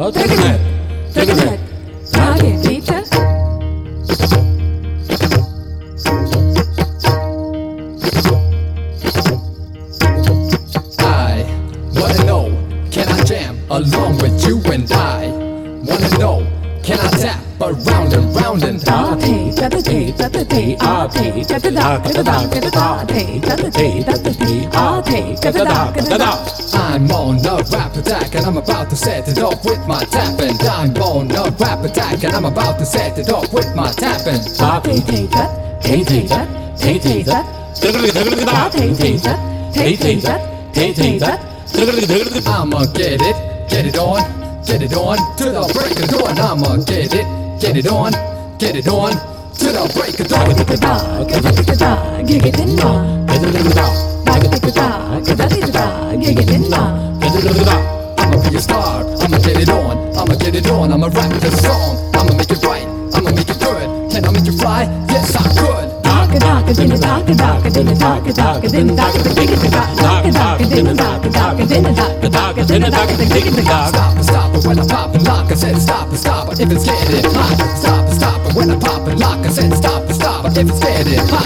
take a nap, take a nap. Target teacher. I wanna know, can I jam along with you? And I wanna know, can I tap around and round and Party, party, party, party, I'm on a rap attack and I'm about to set it off with my tapping. I'm on a rap attack and I'm about to set it off with my tapping. I'ma get it on to the break of dawn. I'ma get it on to the break of dawn. I'ma be a star, I'ma get it on, I'ma rap this song, I'ma make it right, I'ma make it good. Can I make you fly? Yes, I could. Stop it when I pop and lock. I said stop it if it's getting hot. Stop it when I pop and lock. I said stop it if it's getting hot.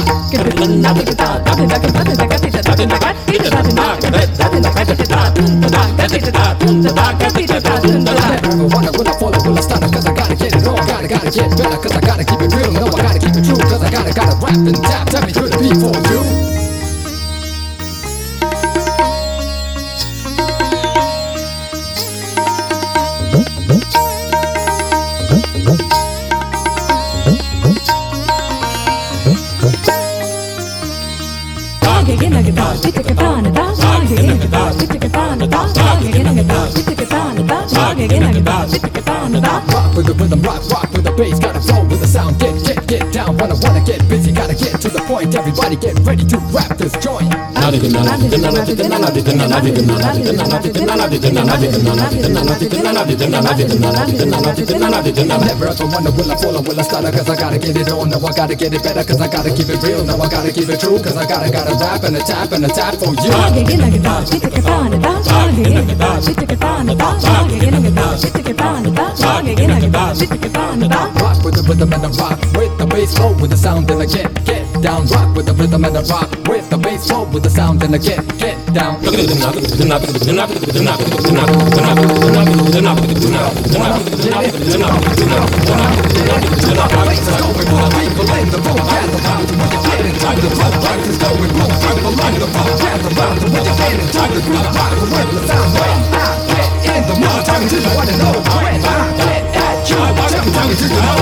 Never wonder will I follow, will I start? Cause I gotta get it on, gotta get better. Cause I gotta keep it real, no I gotta keep it true. Cause I gotta rap and tap, tell me could it be for you? Rock with the rhythm, rock with the bass, gotta flow with the sound, get down, wanna get busy, gotta get to the point, everybody get ready to rap this joint. Never ever wonder will I fall or will I stutter, cause I gotta get it on, no I gotta get it better, cause I gotta keep it real, no I gotta keep it true, cause I gotta rap and a tap for you. Rock with the rhythm and the rock with the bass flow with the sound and I get down. Rock with the rhythm and the rock with the bass flow with the sound and I get down. In the morning, time to the one and know when I get at you. Tell me, do you know?